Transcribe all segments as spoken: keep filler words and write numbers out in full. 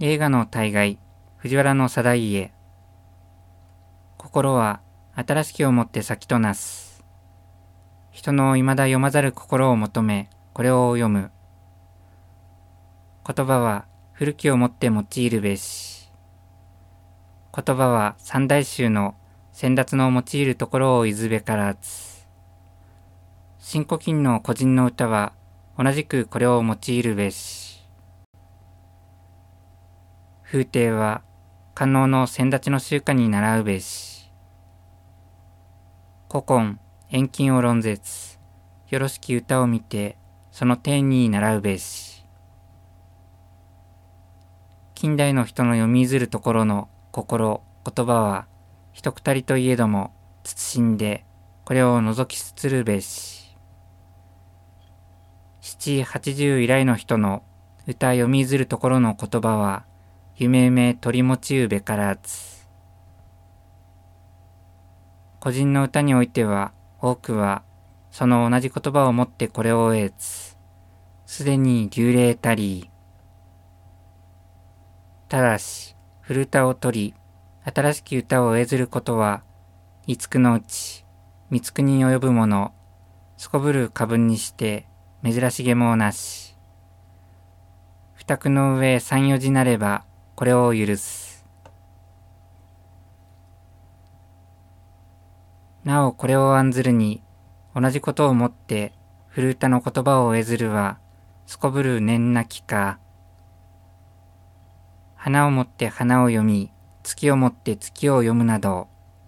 映画の大概、藤原の定家。心は新しきをもって先となす。人の未だ読まざる心を求め、これを読む。言葉は古きをもって用いるべし。言葉は三大衆の先達の用いるところをいずべからず。新古今の個人の歌は同じくこれを用いるべし。風亭は官能の先達の習慣に習うべし。古今遠近を論絶。よろしき歌を見てその点に習うべし。近代の人の読みずるところの心、言葉は一くたりといえども慎んでこれを覗きつつるべし。七八十以来の人の歌読みずるところの言葉は夢夢取り持ちうべからず。個人の歌においては多くはその同じ言葉をもってこれを得つ。すでに流麗たり。ただし古歌を取り新しき歌を得ずることは五つのうち三つくに及ぶものすこぶる過分にして珍しげもなし。二句の上三四字なればこれを許す。なおこれを案ずるに同じことをもって古歌の言葉を得ずるはすこぶる念なきか。花をもって花を読み月をもって月を読むなど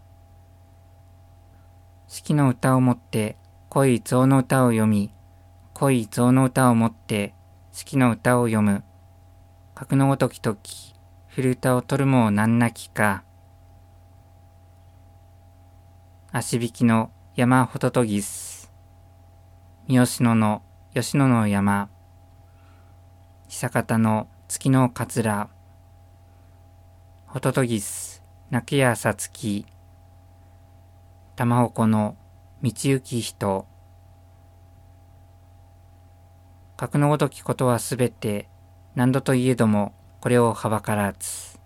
四季の歌をもって恋象の歌を読み恋象の歌をもって四季の歌を読む。格のごときとき古歌を取るもなんなきか。足引きの山ほととぎす。三好野の吉野の山。久方の月のかつら。ほととぎす泣きやさつき。玉鉾の道行き人。格のごときことはすべて何度といえどもこれをはばからず。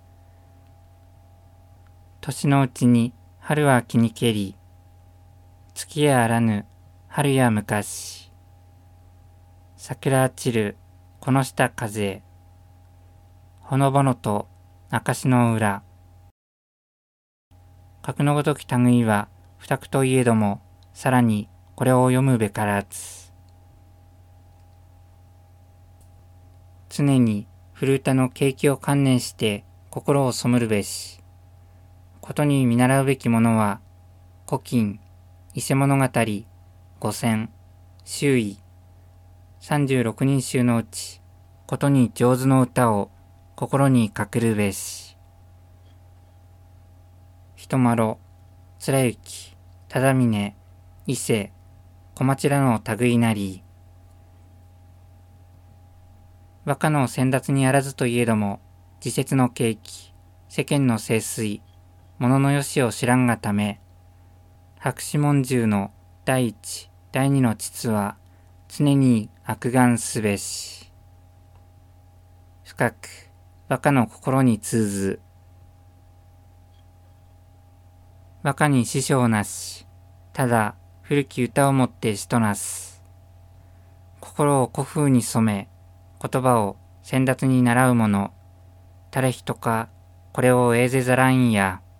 年のうちに春は気にけり。月やあらぬ春や昔。桜散るこの下風。ほのぼのと明石の裏。格のごとき類は二句といえどもさらにこれを読むべからず。常に古歌の景気を観念して心を背るべし。ことに見習うべきものは古今、伊勢物語、五千、周囲、三十六人衆のうちことに上手の歌を心にかけるべし。人麻呂、貫之、忠峰、伊勢、小町らの類なり。和歌の先達にあらずといえども時節の景気、世間の盛衰、物のよしを知らんがため、白紙文集の第一、第二の膣は常に悪眼すべし。深く和歌の心に通ず。和歌に師匠なし、ただ古き歌をもって詩となす。心を古風に染め、言葉を先達に習う者、誰人かこれをえいぜざらんや。